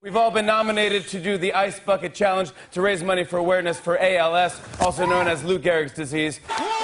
We've all been nominated to do the Ice Bucket Challenge to raise money for awareness for ALS, also known as Lou Gehrig's disease. 1, 2, 3.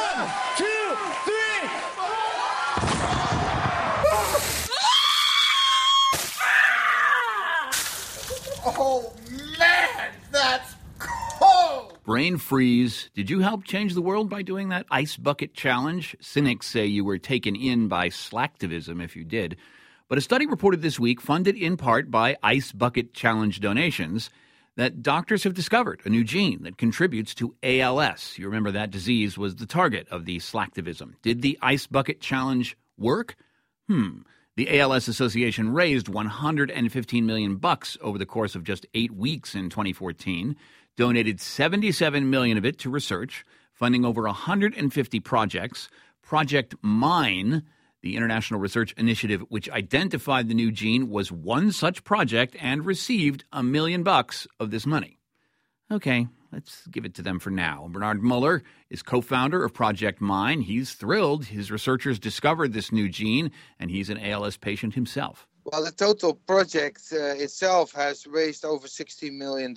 Oh, man, that's cold! Brain freeze. Did you help change the world by doing that Ice Bucket Challenge? Cynics say you were taken in by slacktivism if you did. But a study reported this week, funded in part by Ice Bucket Challenge donations, that doctors have discovered a new gene that contributes to ALS. You remember that disease was the target of the slacktivism. Did the Ice Bucket Challenge work? The ALS Association raised $115 million over the course of just 8 weeks in 2014, donated $77 million of it to research, funding over 150 projects. Project Mine, the international research initiative which identified the new gene, was one such project and received $1 million of this money. Okay, let's give it to them for now. Bernard Muller is co-founder of Project Mine. He's thrilled his researchers discovered this new gene, and he's an ALS patient himself. Well, the total project itself has raised over $60 million,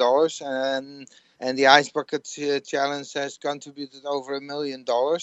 and the Ice Bucket Challenge has contributed over $1 million.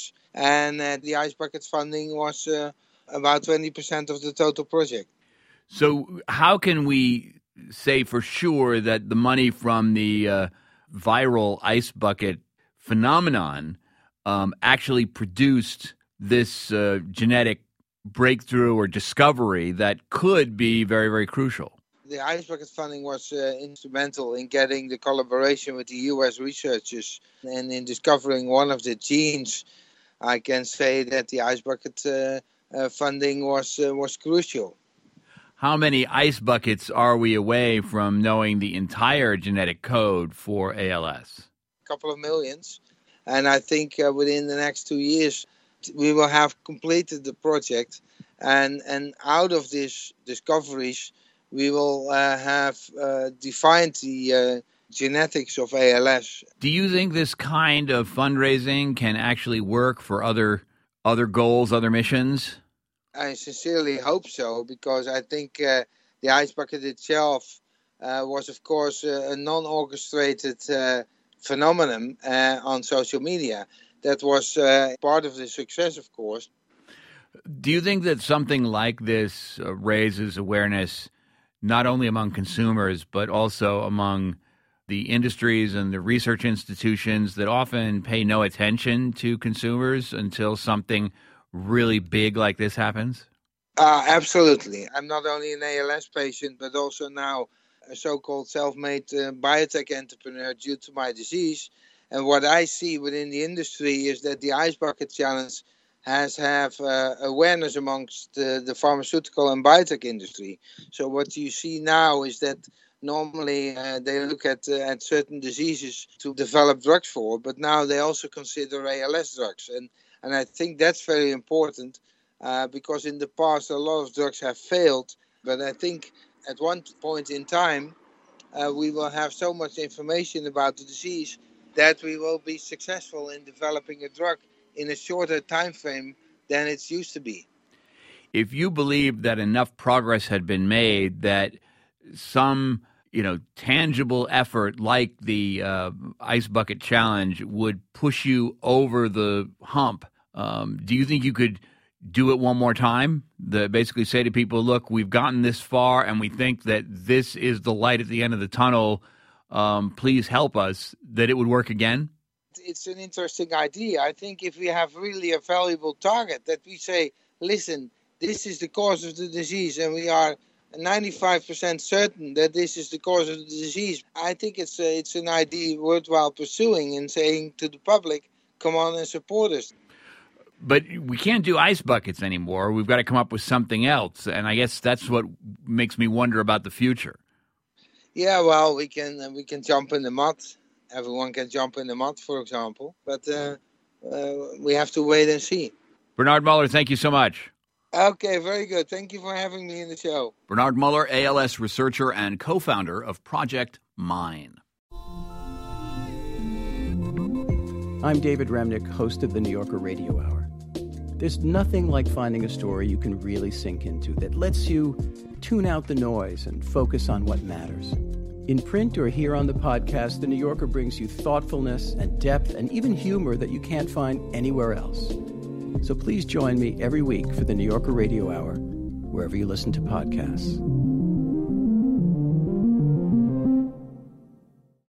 And the Ice Bucket funding was about 20% of the total project. So how can we say for sure that the money from the viral ice bucket phenomenon actually produced this genetic breakthrough or discovery that could be very, very crucial? The Ice Bucket funding was instrumental in getting the collaboration with the U.S. researchers and in discovering one of the genes. I can say that the Ice Bucket funding was crucial. How many ice buckets are we away from knowing the entire genetic code for ALS? A couple of millions. And I think within the next 2 years, we will have completed the project. And out of these discoveries, we will have defined the genetics of ALS. Do you think this kind of fundraising can actually work for other goals, other missions? I sincerely hope so, because I think the Ice Bucket itself was, of course, a non-orchestrated phenomenon on social media. That was part of the success, of course. Do you think that something like this raises awareness not only among consumers, but also among the industries and the research institutions that often pay no attention to consumers until something really big like this happens? Absolutely. I'm not only an ALS patient, but also now a so-called self-made biotech entrepreneur due to my disease. And what I see within the industry is that the Ice Bucket Challenge has awareness amongst the pharmaceutical and biotech industry. So what you see now is that normally they look at certain diseases to develop drugs for, but now they also consider ALS drugs. And I think that's very important because in the past a lot of drugs have failed. But I think at one point in time we will have so much information about the disease that we will be successful in developing a drug in a shorter time frame than it's used to be. If you believe that enough progress had been made that some tangible effort like the Ice Bucket Challenge would push you over the hump, do you think you could do it one more time? Basically say to people, look, we've gotten this far and we think that this is the light at the end of the tunnel. Please help us, that it would work again? It's an interesting idea. I think if we have really a valuable target that we say, listen, this is the cause of the disease and we are 95% certain that this is the cause of the disease, I think it's an idea worthwhile pursuing and saying to the public, come on and support us. But we can't do ice buckets anymore. We've got to come up with something else. And I guess that's what makes me wonder about the future. Yeah, well, we can jump in the mud. Everyone can jump in the mud, for example. But we have to wait and see. Bernard Muller, thank you so much. Okay, very good. Thank you for having me in the show. Bernard Muller, ALS researcher and co-founder of Project Mine. I'm David Remnick, host of the New Yorker Radio Hour. There's nothing like finding a story you can really sink into that lets you tune out the noise and focus on what matters. In print or here on the podcast, The New Yorker brings you thoughtfulness and depth and even humor that you can't find anywhere else. So please join me every week for The New Yorker Radio Hour, wherever you listen to podcasts.